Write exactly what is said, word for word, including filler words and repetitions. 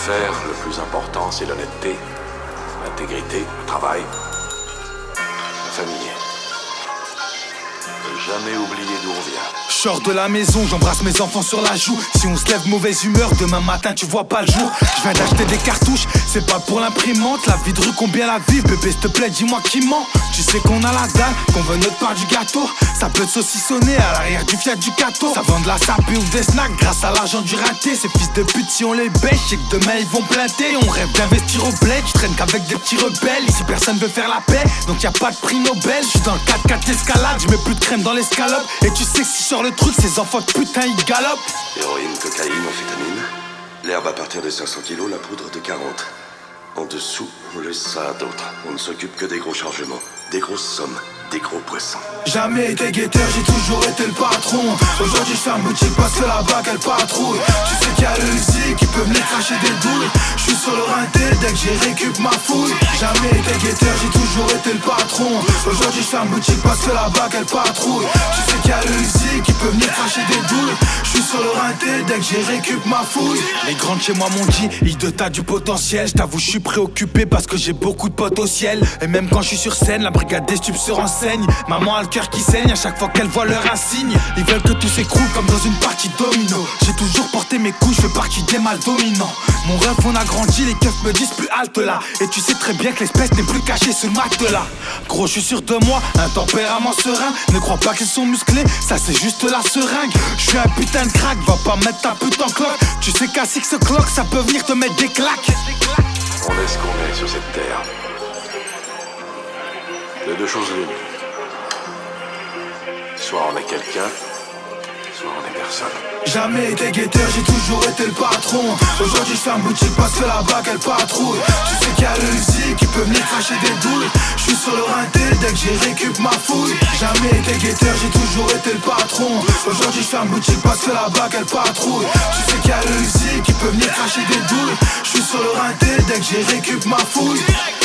affaires, le plus important, c'est l'honnêteté, l'intégrité, le travail, la famille. Ne jamais oublier d'où on vient. Je sors de la maison, j'embrasse mes enfants sur la joue. Si on se lève mauvaise humeur, demain matin tu vois pas le jour. Je viens d'acheter des cartouches, c'est pas pour l'imprimante. La vie de rue, combien la vive, bébé s'il te plaît dis-moi qui ment. Tu sais qu'on a la dalle, qu'on veut notre part du gâteau. Ça peut te saucissonner à l'arrière du Fiat Ducato. Ça vend de la sapée ou des snacks grâce à l'argent du raté. Ces fils de pute si on les bêche, c'est que demain ils vont planter. On rêve d'investir au bled, je traîne qu'avec des petits rebelles. Ici personne veut faire la paix, donc y a pas de prix Nobel. Je suis dans le quatre quatre escalade, je mets plus de crème dans l'escalope. Et tu sais que si sur le truc, ces enfants de putain ils galopent. Héroïne, cocaïne, amphétamine. L'herbe à partir de cinq cents kilos, la poudre de quarante. En dessous, on laisse ça à d'autres. On ne s'occupe que des gros chargements, des grosses sommes, des gros poissons. Jamais été guetteur, j'ai toujours été le patron. Aujourd'hui je ferme boutique parce que la bague elle patrouille. Tu sais qu'il y a le Uzi qui peut venir cracher des douilles. Je suis sur le rinté dès que j'ai récup ma fouille. Jamais été guetteur, j'ai toujours été le patron. Aujourd'hui je ferme boutique parce que la bague elle patrouille. Tu sais qu'il y a le Uzi qui peut venir cracher des douilles. Je suis sur le rinté dès que j'ai récup ma fouille. Les grands de chez moi m'ont dit, il de t'as du potentiel. Je t'avoue je suis préoccupé parce que j'ai beaucoup de potes au ciel. Et même quand je suis sur scène, la brigade des stupes se renseigne. Maman a le cœur qui saigne à chaque fois qu'elle voit leur insigne. Ils veulent que tout s'écroule comme dans une partie domino. J'ai toujours porté mes couilles, je fais partie des mâles dominants. Mon rêve on a grandi, les keufs me disent plus halte là. Et tu sais très bien que l'espèce n'est plus cachée sous le matelas. Gros je suis sûr de moi, un tempérament serein. Ne crois pas qu'ils sont musclés, ça c'est juste la seringue. Je suis un putain de crack, va pas mettre ta pute en cloque. Tu sais qu'à six o'clock ça peut venir te mettre des claques. On est ce qu'on est sur cette terre. De deux choses l'une. Soit on est quelqu'un, soit on est personne. Jamais été guetteur, j'ai toujours été le patron. Aujourd'hui je ferme boutique parce que la bague elle patrouille. Tu sais qu'il y a le Uzi qui peut venir cracher des douilles. Je suis sur le rinté dès que j'ai récup ma fouille. Jamais été guetteur, j'ai toujours été le patron. Aujourd'hui je ferme boutique parce que la bague elle patrouille. Tu sais qu'il y a le Uzi qui peut venir cracher des douilles. Je suis sur le rinté dès que j'ai récup ma fouille.